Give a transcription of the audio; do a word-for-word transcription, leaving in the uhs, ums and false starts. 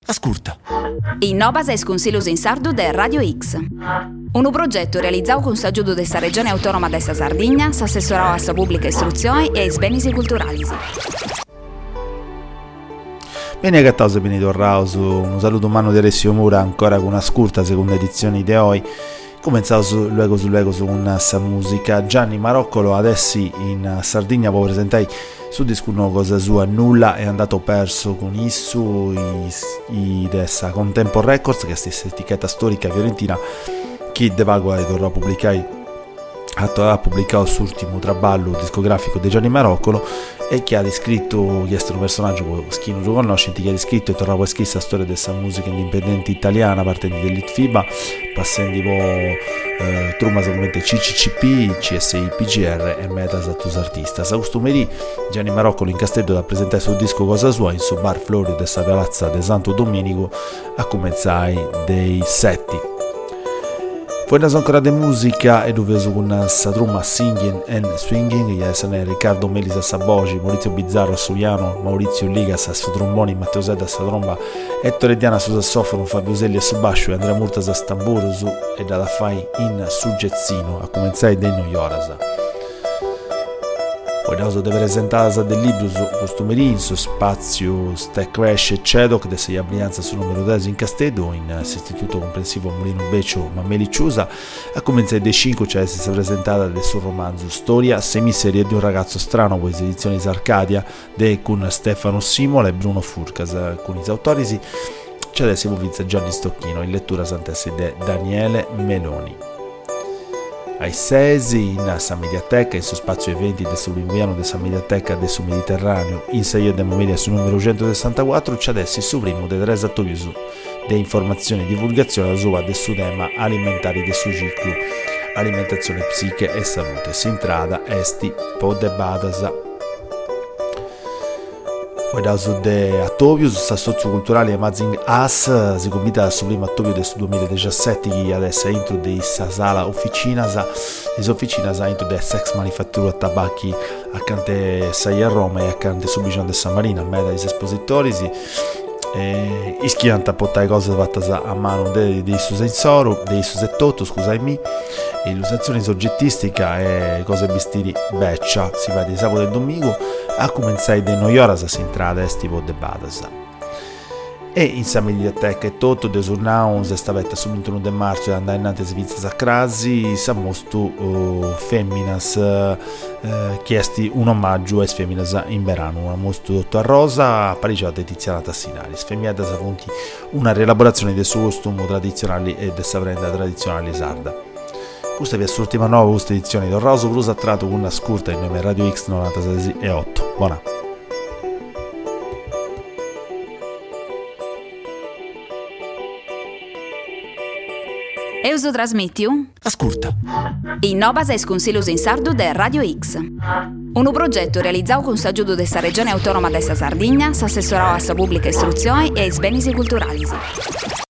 Ascolta. Innovas es Consiglios in Sardu de Radio X. Un progetto realizzato con s'aggiudo della Regione Autonoma de sa Sardegna, s'assessorò a sa pubblica istruzione e ai beni culturali. Bene gattauso e bene tornato, un saluto umano di Alessio Mura, ancora con una scurta seconda edizione di oggi. Cominciamo su, luego su luego su una sa musica. Gianni Maroccolo adesso in Sardegna può presentare su disco una cosa sua, nulla è andato perso con Issu i, i dessa Contempo Records, che è questa etichetta storica fiorentina che De Vago tornò a pubblicare ha pubblicato il suo ultimo traballo discografico di Gianni Maroccolo e che ha descritto, che è un personaggio che non lo conosce, che ha descritto e tornava a scrivere la storia della musica indipendente italiana partendo dall'Itfiba, passando po' eh, truma solamente C C C P, C S I P G R e Metas Attus Artistas. A questo merì Gianni Maroccolo in Castello da presentare il suo disco Cosa Sua in su bar Florio della piazza de Santo Domenico a cominciare dei setti. Poi naso ancora di musica e dove su con sa truma Singing and Swinging, che sono Riccardo Melisa Saboci, Maurizio Bizzarro a Suiano, Maurizio Ligas a su tromboni, Matteo Sedda a sa tromba, Ettore Diana su sassofono, Fabio Selli a su bascio e Andrea Murtas a stamburo su e da fai in suggezzino a cominciare dei Noioras. Poi naso di presentare del libro su costumerin, su spazio Stack Crash e Cedok de sei Brianza su numero dieci in Castedo in istituto comprensivo Molino Beccio Mameli Ciusa a cominciare dei cinque cioè si è presentata del suo romanzo Storia semiserie di un ragazzo strano poesia edizioni Arcadia de con Stefano Simola e Bruno Furcas con i autori c'è adesso Vizza Gianni Stocchino in lettura Sant'Essi de Daniele Meloni. Ai Sesi in San Mediateca, in suo spazio eventi del Subliviano del San Mediateca del Sul Mediterraneo, in sei della media sul numero centosessantaquattro, c'è adesso il suo primo dei tre attoviusu di informazione e divulgazione da sua del suo tema alimentari del suo ciclo, alimentazione, psiche e salute. Si intrada esti podebadas. Poi da su de attovius, sta socioculturale Amazing Us, si combina dal suo primo attovio del duemiladiciassette che adesso è intro di sa sala officinas, le officinas è intro del sex manifattura tabacchi accanto a Sai a Roma e accanto a Subiciano de San Marino, a me dagli espositori, e ischianta a portare cose fatte a mano dei suoi sensori, dei suoi settotto, scusami, illustrazione soggettistica e cose vestiti beccia, si va di sabato e domingo a cominciare dei Noioras si entrada estivo de Badas. E in San Mediateca e tutto, de Surnaus e stavetta sul ventuno di marzo e andare in ante Svizzera a Crasi, samostu uh, femminas uh, chiesti un omaggio a femminas in verano, una mostro dottor Rosa, Parigi da Tiziana Tassinari, sfemmiata sa fonti una rielaborazione del suo costume tradizionale e della prenda tradizionale sarda. Questa è l'ultima nuova questa edizione del Roso Blues attratto con una scurta in nome Radio X novantasei e otto. Buona. Euso trasmettiu? Ascolta. Innovas es Consiglios in Sardu de Radio X. Un progetto realizzato con s'aggiudo della Regione Autonoma de sa Sardegna, s'assessorò a sa pubblica istruzione e ai beni culturali.